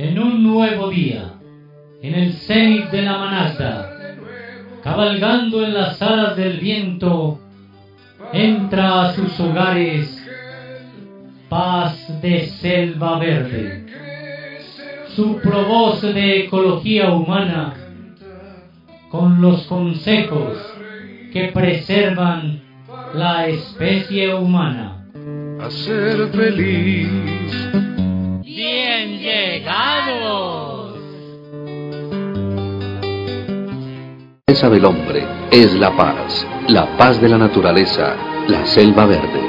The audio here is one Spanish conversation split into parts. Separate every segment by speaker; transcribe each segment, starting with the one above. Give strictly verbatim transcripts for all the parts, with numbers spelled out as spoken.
Speaker 1: en un nuevo día, en el cenit de la manada, cabalgando en las alas del viento, entra a sus hogares paz de selva verde. Su provoz de ecología humana, con los consejos que preservan la especie humana.
Speaker 2: A ser feliz.
Speaker 1: ¡Bien llegados!
Speaker 3: La naturaleza del hombre es la paz, la paz de la naturaleza, la selva verde.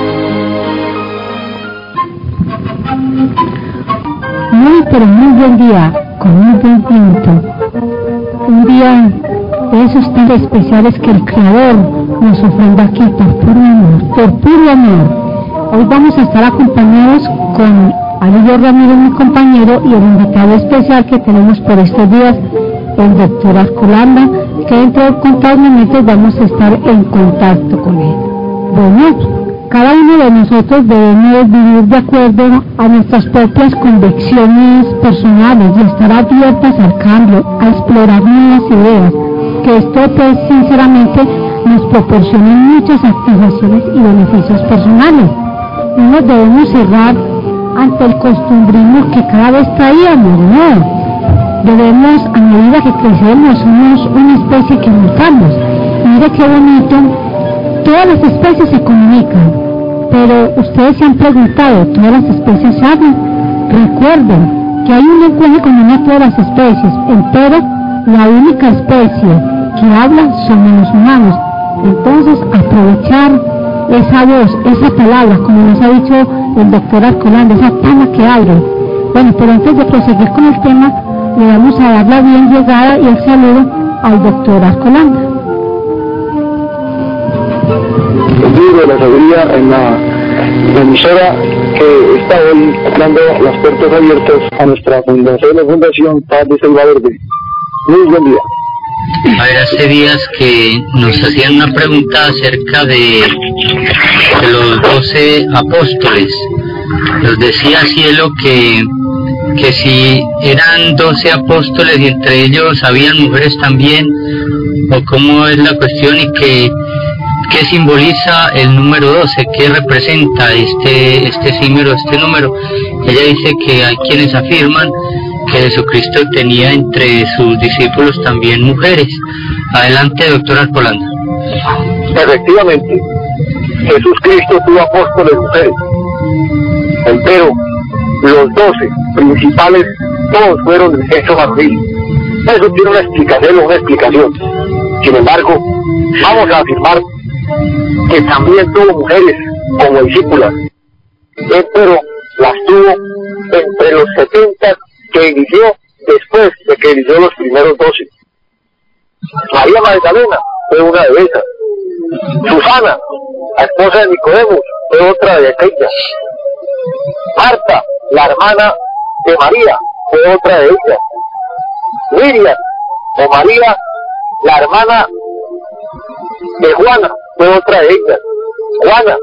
Speaker 4: Muy pero muy buen día, con muy buen viento. Un día de esos tan especiales que el Creador nos ofrenda aquí por puro amor, por puro amor. Hoy vamos a estar acompañados con Alillo Ramírez, mi compañero, y el invitado especial que tenemos por estos días, el doctor Arcolanda, que dentro de contados momentos vamos a estar en contacto con él. Bueno, cada uno de nosotros debemos vivir de acuerdo a nuestras propias convicciones personales y estar abiertas al cambio, a explorar nuevas ideas, que esto pues sinceramente nos proporciona muchas satisfacciones y beneficios personales. No nos debemos cerrar ante el costumbrismo que cada vez traíamos, no. Debemos, a medida que crecemos, somos una especie que mutamos. Mire qué bonito, todas las especies se comunican. Pero ustedes se han preguntado, ¿todas las especies hablan? Recuerden que hay un lenguaje común a todas las especies, pero la única especie que habla somos los humanos. Entonces, aprovechar esa voz, esa palabra, como nos ha dicho el doctor Arcolanda, esa palabra que abre. Bueno, pero antes de proseguir con el tema, le vamos a dar la bien llegada y el saludo al doctor Arcolanda.
Speaker 5: El día de la sabiduría en la, la emisora que está hoy dando las puertas abiertas a nuestra fundación, la Fundación Paz de Selva Verde. Muy buen día.
Speaker 6: A ver, hace días que nos hacían una pregunta acerca de, de los doce apóstoles. Nos decía Cielo que, que si eran doce apóstoles y entre ellos habían mujeres también, o cómo es la cuestión, y que ¿qué simboliza el número doce? ¿Qué representa este este símbolo, este número? Ella dice que hay quienes afirman que Jesucristo tenía entre sus discípulos también mujeres. Adelante, doctor Arcolanda.
Speaker 5: Efectivamente, Jesucristo tuvo apóstoles mujeres, pero los doce principales todos fueron del sexo varonil. Eso tiene una explicación, una explicación. Sin embargo, vamos a afirmar que también tuvo mujeres como discípulas, pero las tuvo entre los setenta que eligió después de que eligió los primeros doce. María Magdalena fue una de esas. Susana, la esposa de Nicodemo, fue otra de aquellas. Marta, la hermana de María, fue otra de ellas. Miriam, o María, la hermana de Juana, fue otra de ellas. Juana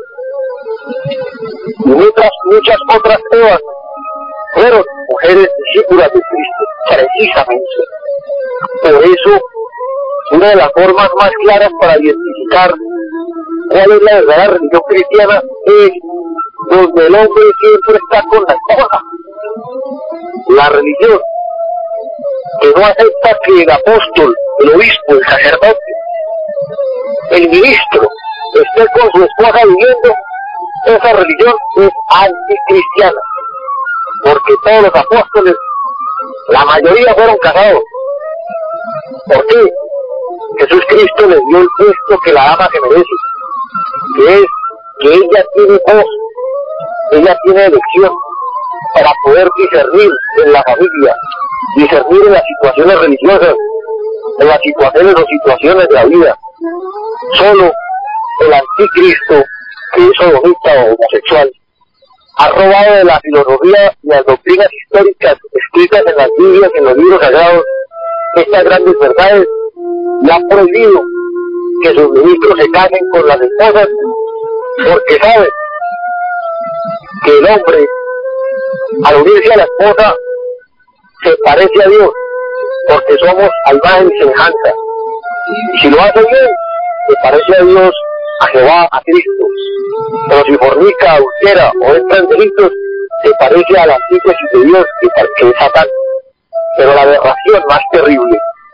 Speaker 5: y muchas, muchas otras Evas fueron mujeres discípulas de Cristo, precisamente. Por eso, una de las formas más claras para identificar cuál es la verdadera religión cristiana es donde el hombre siempre está con la esposa. La religión que no acepta que el apóstol, el obispo, el sacerdote, el ministro esté con su esposa viviendo, esa religión es anticristiana, porque todos los apóstoles, la mayoría fueron casados. ¿Por qué? Jesús Cristo les dio el puesto que la dama se merece, que es que ella tiene voz, ella tiene elección para poder discernir en la familia, discernir en las situaciones religiosas, en las situaciones o situaciones de la vida. Solo el anticristo, que es sodomita o homosexual, ha robado de la filosofía y las doctrinas históricas escritas en las Biblias, en los libros sagrados, estas grandes verdades, y ha prohibido que sus ministros se casen con las esposas, porque saben que el hombre, al unirse a la esposa, se parece a Dios, porque somos a imagen y semejanza. Y si lo hace bien, se parece a Dios, a Jehová, a Cristo. Pero si fornica, adultera o entra en delitos, se parece a la antítesis de Dios, que, que es Satán. Pero la aberración más terrible,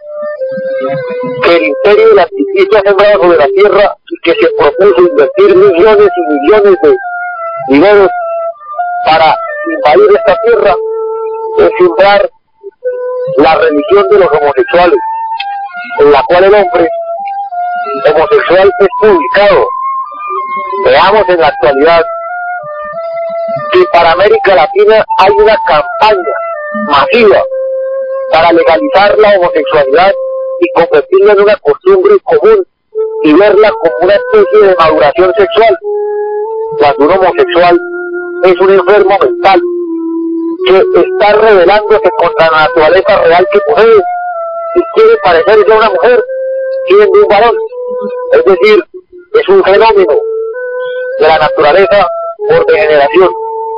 Speaker 5: que el imperio del anticristo ha sembrado sobre la tierra y que se propuso invertir millones y millones de dinero para invadir esta tierra, es sembrar la religión de los homosexuales, en la cual el hombre homosexual es publicado. Veamos en la actualidad que para América Latina hay una campaña masiva para legalizar la homosexualidad y convertirla en una costumbre común y verla como una especie de maduración sexual, cuando un homosexual es un enfermo mental que está rebelándose contra la naturaleza real que posee y quiere parecerse a una mujer siendo un varón. Es decir, es un fenómeno de la naturaleza por degeneración.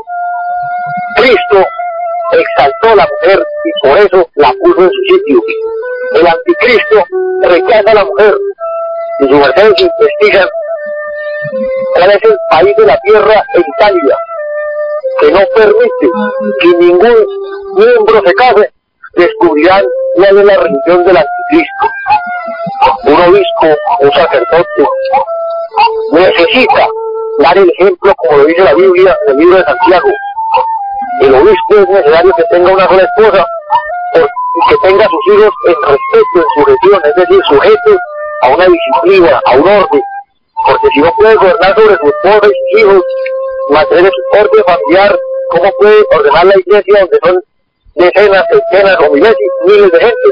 Speaker 5: Cristo exaltó a la mujer y por eso la puso en su sitio. El anticristo rechaza a la mujer y su merced investigan cuál es el país de la tierra en Italia que no permite que ningún miembro se case. Descubrirán cuál es la religión del anticristo. Un obispo, un sacerdote, necesita dar el ejemplo, como lo dice la Biblia en el libro de Santiago. El obispo es necesario que tenga una sola esposa y que tenga a sus hijos en respeto, en sujeción, es decir, sujetos a una disciplina, a un orden, porque si no puede gobernar sobre su esposa y sus hijos, mantener su orden familiar, ¿cómo puede ordenar la iglesia donde son decenas, centenas o miles, miles de gente?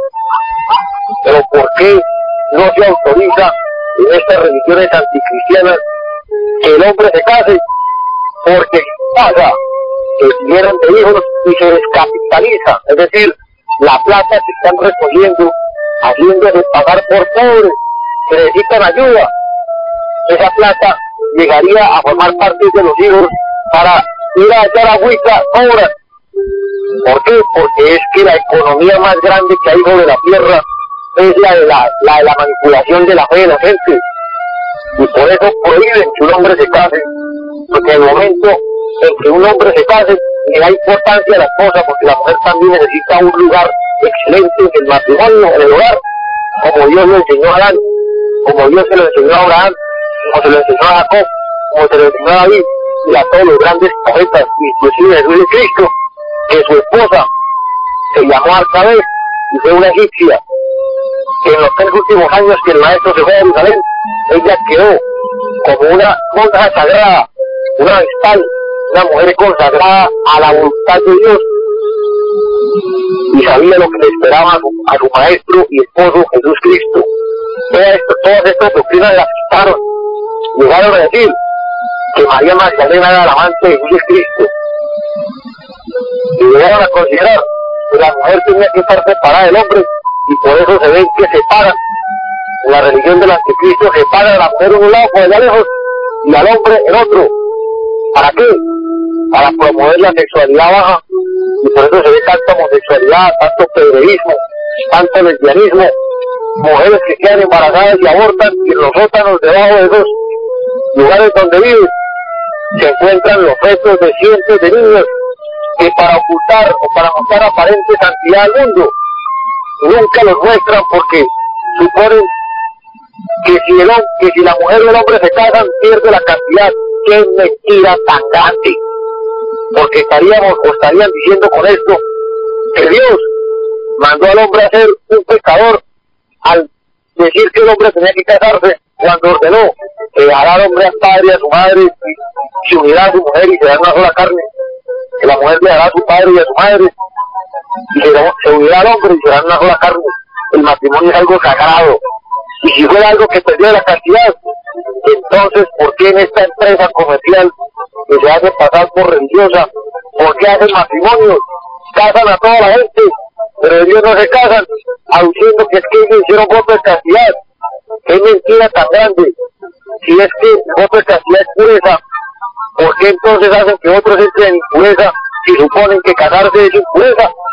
Speaker 5: Pero ¿por qué no se autoriza en estas religiones anticristianas que el hombre se case? Porque paga que tuvieran de hijos y se descapitaliza, es decir, la plata que están recogiendo, haciéndose pagar por pobres que necesitan ayuda, esa plata llegaría a formar parte de los hijos para ir a echar agüita, obras. ¿Por qué? Porque es que la economía más grande que hay sobre la tierra es la de la, la de la manipulación de la fe de la gente. Y por eso prohíben que un hombre se case, porque en el momento en que un hombre se case, le da importancia a la esposa, porque la mujer también necesita un lugar excelente en el matrimonio, en el hogar, como Dios lo enseñó a Adán, como Dios se lo enseñó a Abraham, como se lo enseñó a Jacob, como se lo enseñó a David, y a todos los grandes profetas, inclusive Jesús de Cristo, que su esposa se llamó Arcabez y fue una egipcia, que en los tres últimos años que el maestro se fue a Jerusalén, ella quedó como una monja sagrada, una vestal, una mujer consagrada a la voluntad de Dios, y sabía lo que le esperaba a su, a su maestro y esposo Jesús Cristo. Todas, esto, todas estas doctrinas las quitaron, llegaron a decir que María Magdalena era la amante de Jesús Cristo, y llegaron a considerar que la mujer tenía que estar separada del hombre, y por eso se ven que separan. En la religión del anticristo separan a la mujer en un lado por allá lejos y al hombre en otro. ¿Para qué? Para promover la sexualidad baja, y por eso se ve tanta homosexualidad, tanto pedreísmo, tanto lesbianismo, mujeres que quedan embarazadas y abortan, y en los sótanos debajo de esos lugares donde viven se encuentran los restos de cientos de niños que para ocultar o para mostrar aparente santidad al mundo nunca los muestran, porque suponen que si, el, que si la mujer y el hombre se casan pierde la cantidad. ¡Qué mentira tan grande! Porque estaríamos o estarían diciendo con esto que Dios mandó al hombre a ser un pecador al decir que el hombre tenía que casarse, cuando ordenó que dará al hombre al padre y a su madre y se unirá a su mujer y será una sola carne, que la mujer le dará a su padre y a su madre y se, se unirá al hombre y será una sola carne. El matrimonio es algo sagrado, y si fuera algo que perdiera la castidad, entonces ¿por qué en esta empresa comercial que se hace pasar por religiosa, por qué hacen matrimonios, casan a toda la gente, pero ellos no se casan, aduciendo que es que ellos hicieron voto de castidad? ¡Qué mentira tan grande! Si es que el voto de castidad es pureza, ¿por qué entonces hacen que otros entren en impureza si suponen que casarse es impureza?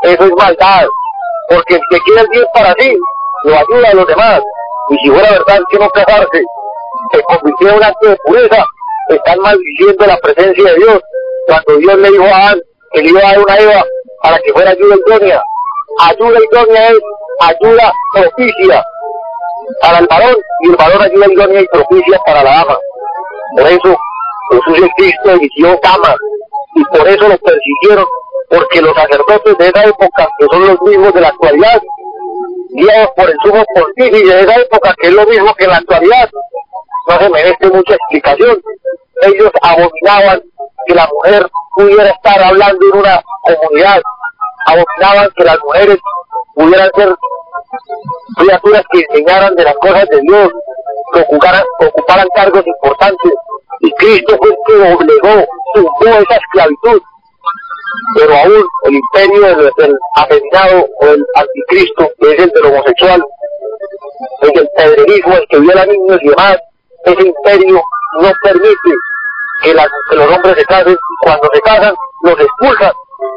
Speaker 5: eso es maldad, porque el que quiere el bien para sí, lo ayuda a los demás, y si fuera verdad que no casarse se convirtió en un acto de pureza, están maldiciendo la presencia de Dios, cuando Dios le dijo a Adán que le iba a dar una Eva para que fuera ayuda idónea. Ayuda idónea es ayuda propicia para el varón, y el varón ayuda idónea y propicia para la dama. Por eso Jesús el Cristo eligió damas, y por eso los persiguieron, porque los sacerdotes de esa época, que son los mismos de la actualidad, guiados por el sumo pontífice de esa época, que es lo mismo que en la actualidad, no se merece mucha explicación. Ellos abominaban que la mujer pudiera estar hablando en una comunidad, abominaban que las mujeres pudieran ser criaturas que enseñaran de las cosas de Dios, que ocuparan, ocuparan cargos importantes, y Cristo fue el que obligó, tumbó esa esclavitud. Pero aún el imperio del, del afeminado o el anticristo, que es el del homosexual, es el pedrerismo, el que viola niños y demás, ese imperio no permite que, la, que los hombres se casen, y cuando se casan los expulsan,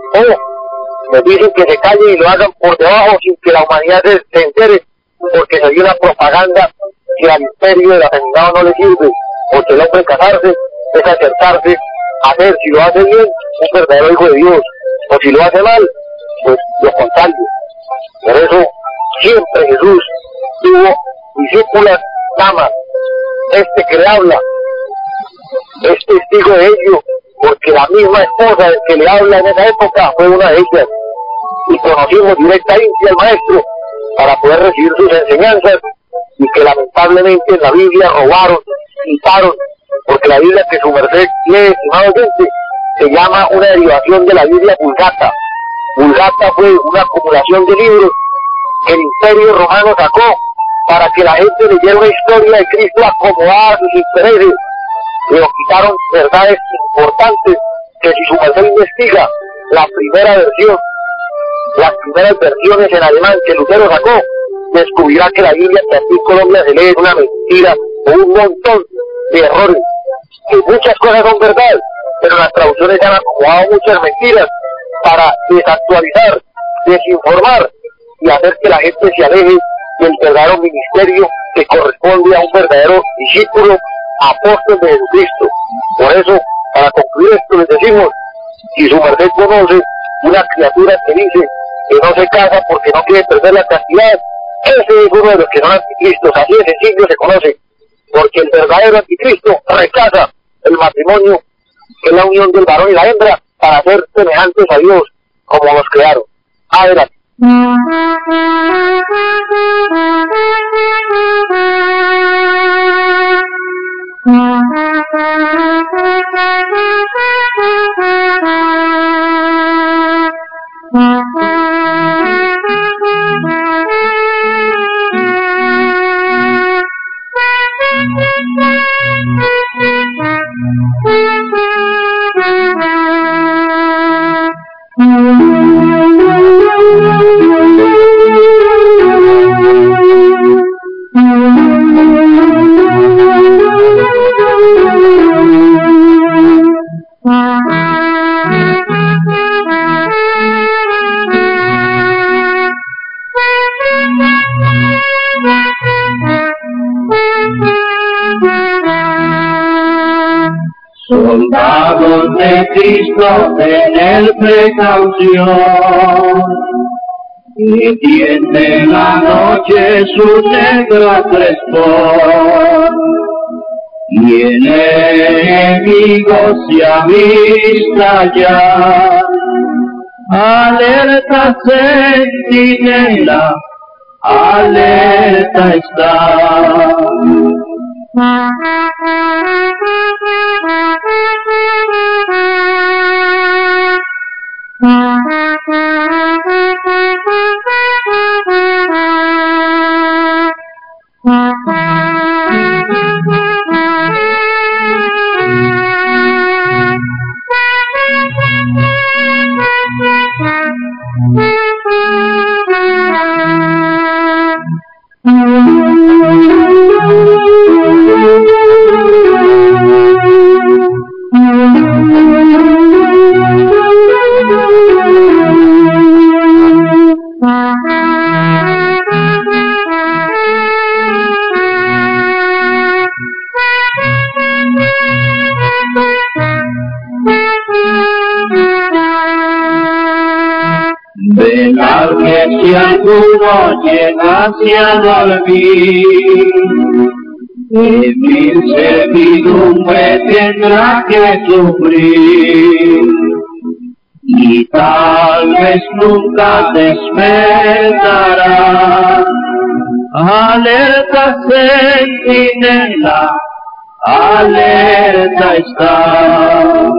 Speaker 5: o les dicen que se callen y lo hagan por debajo sin que la humanidad se, se entere, porque se dio una propaganda que al imperio del afeminado no le sirve, porque el hombre casarse es acercarse a ser, si lo hace bien, un verdadero hijo de Dios, o si lo hace mal, pues lo contrario. Por eso siempre Jesús tuvo discípulas damas. Este que le habla es testigo de ello, porque la misma esposa del que le habla en esa época fue una de ellas, y conocimos directamente al maestro para poder recibir sus enseñanzas, y que lamentablemente en la Biblia robaron, quitaron, porque la Biblia que su merced lee, estimado gente, se llama una derivación de la Biblia Vulgata. Vulgata fue una acumulación de libros que el Imperio Romano sacó para que la gente leyera una historia de Cristo acomodada a sus intereses, pero quitaron verdades importantes que si su merced investiga la primera versión, las primeras versiones en alemán que Lutero sacó, descubrirá que la Biblia que aquí en Colombia se lee es una mentira o un montón de errores, que muchas cosas son verdad, pero las traducciones han acomodado muchas mentiras para desactualizar, desinformar y hacer que la gente se aleje del verdadero ministerio que corresponde a un verdadero discípulo, apóstol de Jesucristo. Por eso, para concluir esto, les decimos, si su merced conoce una criatura que dice que no se casa porque no quiere perder la castidad, ese es uno de los que son anticristos. Así de sencillo se conoce, porque el verdadero anticristo rechaza el matrimonio, que es la unión del varón y la hembra, para ser semejantes a Dios, como los crearon. Adelante.
Speaker 7: Soldados de Cristo, tener precaución, y tiene la noche su negra crespón, y el enemigo se avista ya. Alerta centinela, alerta está. si alguno llegase a dormir, en mi servidumbre tendrá que sufrir, y tal vez nunca despertará. Alerta centinela, alerta está.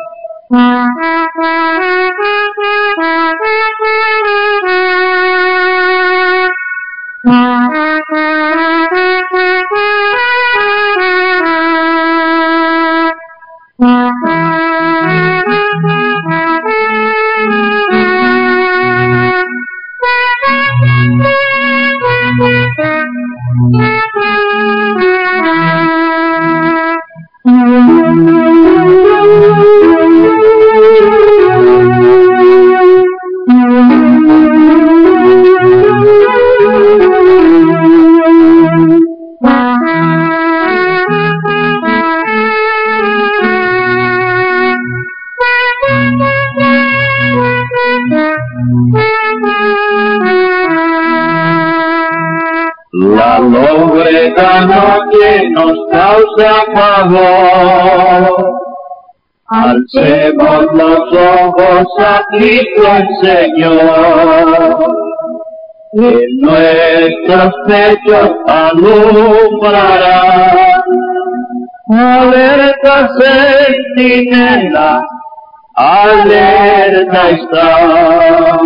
Speaker 7: La lóbrega noche nos causa pavor, alcemos los ojos a Cristo el Señor, en nuestros pechos alumbrará. Alerta centinela, alerta está.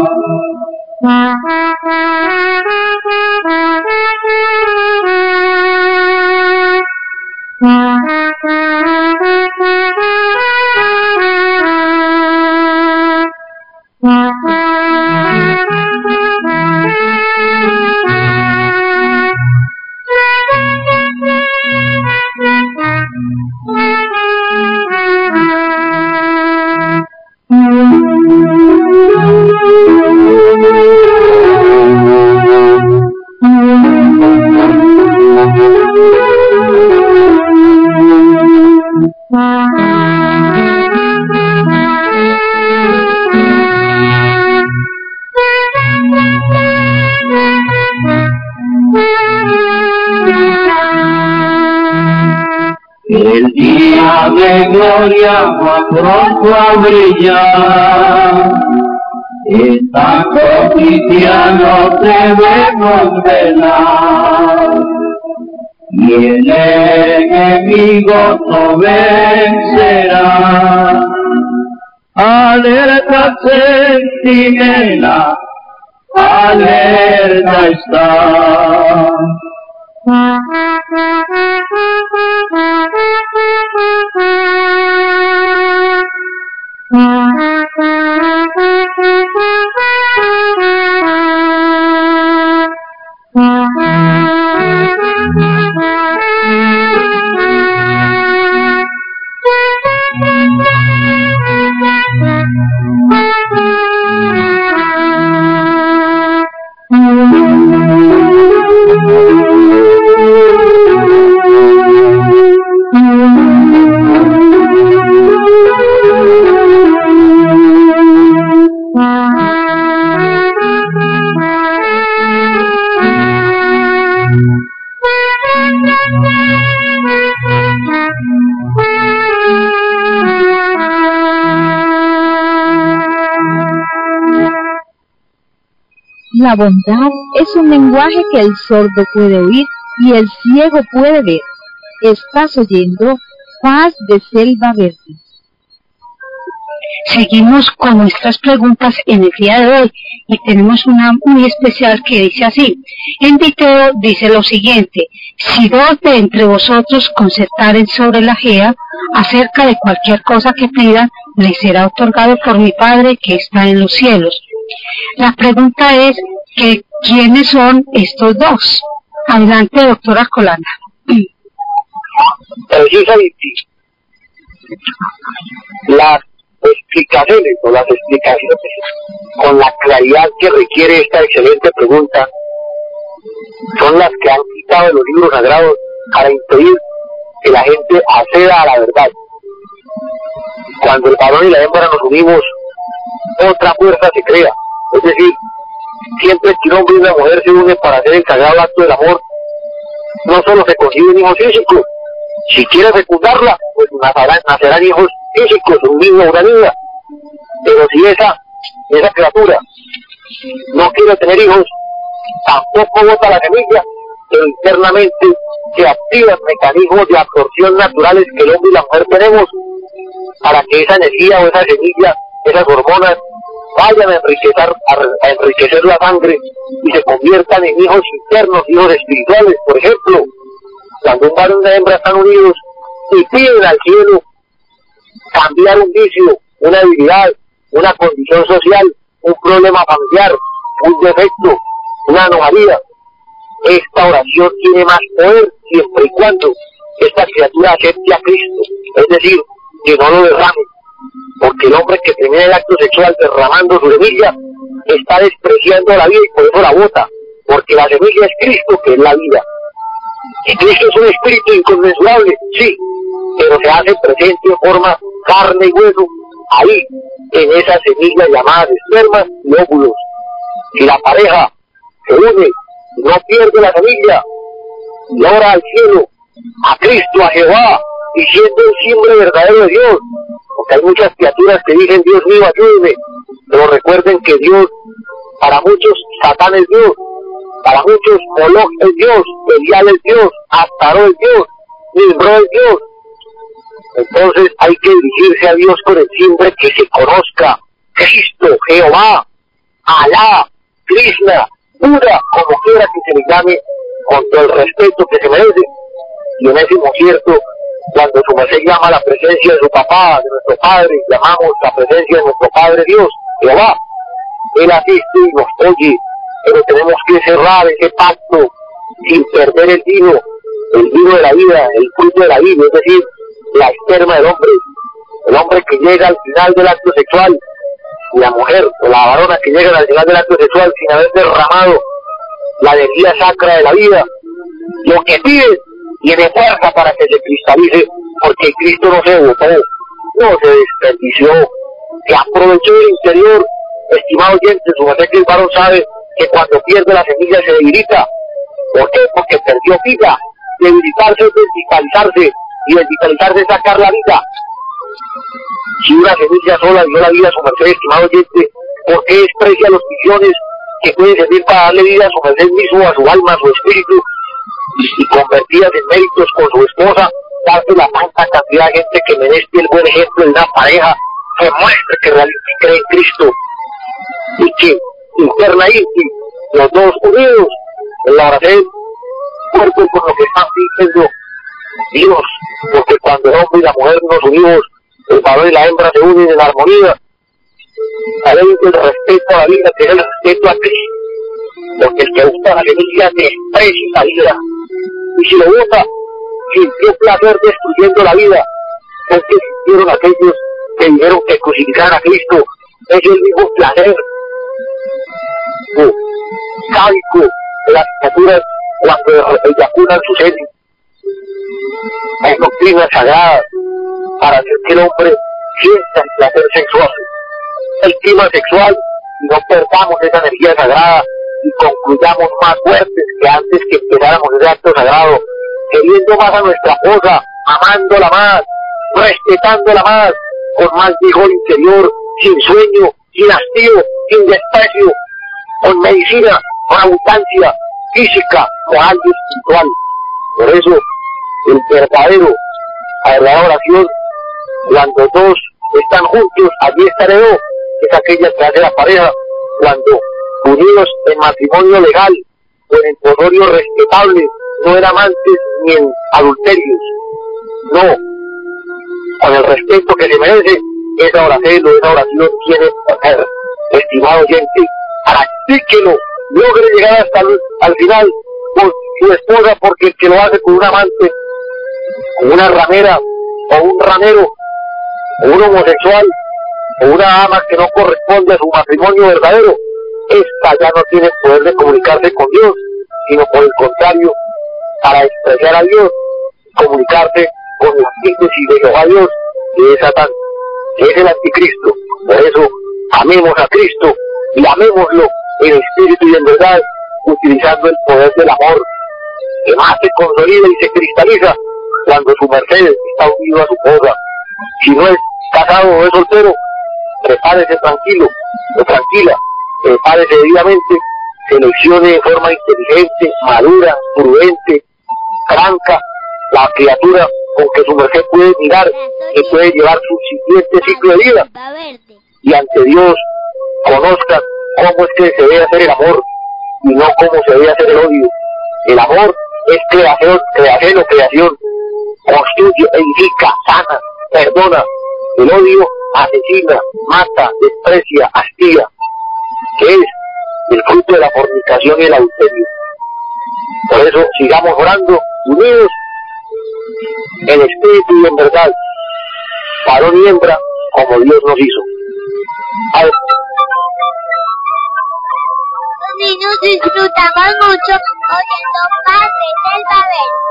Speaker 7: El día de gloria va pronto a brillar, en tanto cristianos debemos velar, y el enemigo no vencerá. Alerta centinela, alerta está.
Speaker 4: La bondad es un lenguaje que el sordo puede oír y el ciego puede ver. Estás oyendo Paz de Selva Verde.
Speaker 8: Seguimos con nuestras preguntas en el día de hoy y tenemos una muy especial que dice así. En Diteo dice lo siguiente: si dos de entre vosotros concertaren sobre la Gea acerca de cualquier cosa que pidan, les será otorgado por mi Padre que está en los cielos. La pregunta es que ¿quiénes son estos dos? Adelante, doctora Colana.
Speaker 5: Precisamente, las explicaciones o las explicaciones con la claridad que requiere esta excelente pregunta son las que han quitado de los libros sagrados para impedir que la gente acceda a la verdad. Cuando el varón y la hembra nos unimos, otra fuerza se crea, es decir, siempre que un hombre y una mujer se unen para hacer el sagrado acto del amor, no solo se conciben hijos físicos, si quiere fecundarla, pues nacerán, nacerán hijos físicos, un niño o una niña. Pero si esa, esa criatura no quiere tener hijos, tampoco bota la semilla, pero internamente se activan mecanismos de absorción naturales que el hombre y la mujer tenemos para que esa energía o esa semilla, esas hormonas, vayan a enriquecer, a, a enriquecer la sangre y se conviertan en hijos internos, hijos espirituales. Por ejemplo, cuando un varón y una hembra están unidos y piden al cielo cambiar un vicio, una debilidad, una condición social, un problema familiar, un defecto, una anomalía, esta oración tiene más poder siempre y cuando esta criatura acepte a Cristo, es decir, que no lo derrame, porque el hombre que termina el acto sexual derramando su semilla está despreciando la vida y por eso la bota, porque la semilla es Cristo, que es la vida. Y Cristo es un espíritu inconmensurable, sí, pero se hace presente en forma carne y hueso, ahí, en esa semilla llamada esperma y óvulos. Si la pareja se une, no pierde la semilla, y ora al cielo, a Cristo, a Jehová, y siendo el simbre verdadero de Dios, porque hay muchas criaturas que dicen, Dios mío, ayúdeme, pero recuerden que Dios, para muchos, Satán es Dios, para muchos, Moloch es Dios, Belial es Dios, Astaró es Dios, Nimrod es Dios. Entonces hay que dirigirse a Dios con el simbre que se conozca, Cristo, Jehová, Alá, Krishna, Buda, como quiera que se le llame, con todo el respeto que se merece. Y en ese concierto, cuando su merced llama a la presencia de su papá, de nuestro Padre, llamamos la presencia de nuestro Padre Dios, Jehová, Él asiste y nos oye, pero tenemos que cerrar ese pacto sin perder el vino, el vino de la vida, el fruto de la vida, es decir, la esperma del hombre, el hombre que llega al final del acto sexual, y la mujer o la varona que llega al final del acto sexual sin haber derramado la energía sacra de la vida, lo que pide tiene fuerza para que se cristalice, porque Cristo no se botó, no se desperdició, se aprovechó del interior. Estimado oyente, su merced que el varón sabe que cuando pierde la semilla se debilita. ¿Por qué? Porque perdió vida. Debilitarse es desvitalizarse, y desvitalizarse es sacar la vida. Si una semilla sola dio la vida a su merced, estimado oyente, ¿por qué desprecia los millones que pueden servir para darle vida a su merced mismo, a su alma, a su espíritu, y convertidas en méritos con su esposa, darse la tanta cantidad de gente que merece el buen ejemplo de una pareja que muestre que realmente cree en Cristo y que internamente los dos unidos en la oración, cuerpo con lo que están diciendo Dios, porque cuando el hombre y la mujer nos unimos, el varón y la hembra se unen en armonía, hay el respeto a la vida, que es el respeto a Cristo, porque el que gusta la semilla desprecia la vida, y si lo gusta, sintió placer destruyendo la vida, es que sintieron aquellos que dijeron que crucificar a Cristo es el mismo placer sádico de las criaturas cuando eyaculan su semen. Hay doctrinas sagradas para hacer que el hombre sienta el placer sexual, el clima sexual, y no perdamos esa energía sagrada y concluyamos más fuertes que antes que empezáramos ese acto sagrado, queriendo más a nuestra esposa, amándola más, respetándola más, con más vigor interior, sin sueño, sin hastío, sin desprecio, con medicina, con abundancia física, moral y espiritual. Por eso, el verdadero, la verdadera oración, cuando dos están juntos, allí estaré yo, es aquella que hace la pareja, cuando unidos en matrimonio legal o en emposorio respetable, no en amantes ni en adulterios, no, con el respeto que se merece, esa oración, esa oración tiene poder. Estimado oyente, practíquelo, logre llegar hasta el, al final con su esposa, porque el que lo hace con un amante, con una ramera o un ramero, o un homosexual, o una ama que no corresponde a su matrimonio verdadero, esta ya no tiene poder de comunicarse con Dios, sino por el contrario, para despreciar a Dios, comunicarse con la antítesis de Jehová Dios, que es Satán, que es el anticristo. Por eso, amemos a Cristo y amémoslo en espíritu y en verdad, utilizando el poder del amor, que más se consolida y se cristaliza cuando su merced está unido a su esposa. Si no es casado o es soltero, prepárese tranquilo o tranquila, prepárese debidamente, seleccione de forma inteligente, madura, prudente, franca, la criatura con que su merced puede mirar, que puede llevar su siguiente ciclo de vida, y ante Dios conozcan cómo es que se debe hacer el amor y no cómo se debe hacer el odio. El amor es creación, creación o creación, construye, edifica, sana, perdona. El odio asesina, mata, desprecia, hastía, que es el fruto de la fornicación y el adulterio. Por eso sigamos orando, unidos en espíritu y en verdad, varón y hembra, como Dios nos hizo. Al...
Speaker 9: Los niños disfrutamos mucho oyendo Paz de Selva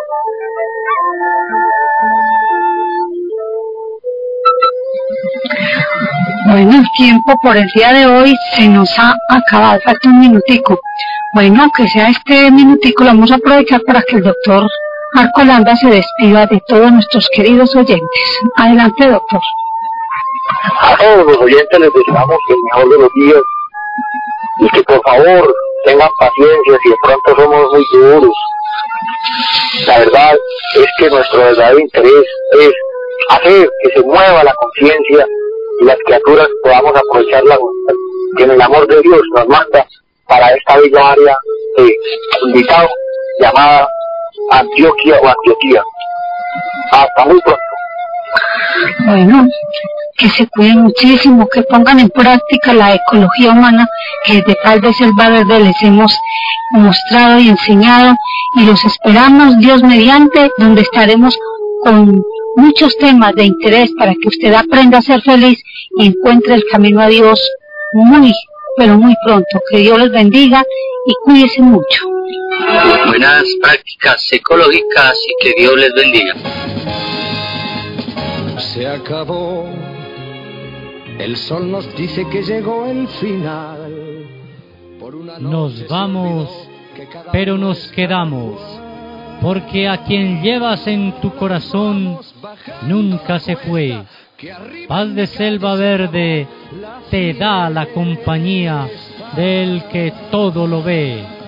Speaker 9: Verde.
Speaker 8: Bueno, el tiempo por el día de hoy se nos ha acabado, falta un minutico. Bueno, que sea este minutico, lo vamos a aprovechar para que el doctor Arcolanda se despida de todos nuestros queridos oyentes. Adelante, doctor.
Speaker 5: A todos los oyentes les deseamos el mejor de los días y que por favor tengan paciencia si de pronto somos muy duros. La verdad es que nuestro verdadero interés es hacer que se mueva la conciencia y las criaturas podamos aprovechar la voluntad que en el amor de Dios nos manda para esta bella área de invitado llamada Antioquia o Antioquía. Hasta muy pronto.
Speaker 8: Bueno, que se cuiden muchísimo, que pongan en práctica la ecología humana que desde Paz de Selva Verde les hemos mostrado y enseñado, y los esperamos Dios mediante, donde estaremos con muchos temas de interés para que usted aprenda a ser feliz y encuentre el camino a Dios muy, pero muy pronto. Que Dios les bendiga y cuídese mucho.
Speaker 6: Buenas prácticas ecológicas y que Dios les bendiga.
Speaker 2: Se acabó, el sol nos dice que llegó el final. Por una
Speaker 1: nos vamos, pero nos quedamos, porque a quien llevas en tu corazón nunca se fue. Paz de Selva Verde te da la compañía del que todo lo ve.